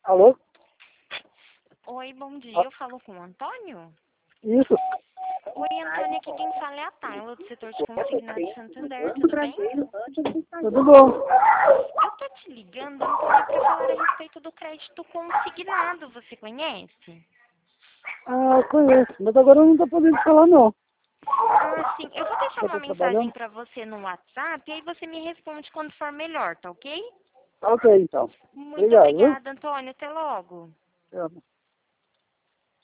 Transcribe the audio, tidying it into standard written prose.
Alô? Oi, bom dia. Eu falo com o Antônio? Isso. Oi, Antônio. Aqui quem fala é a Tayla, do setor de consignado de Santander. Tudo bem? Tudo bom? Eu tô te ligando, Antônio, para falar a respeito do crédito consignado. Você conhece? Ah, conheço, mas agora eu não tô podendo falar não. Ah, sim. Eu vou deixar Eu uma tô mensagem trabalhando? para você no WhatsApp e aí você me responde quando for melhor, tá ok? Ok, então. Muito Obrigado, viu? obrigada, Antônio. Até logo. Tchau.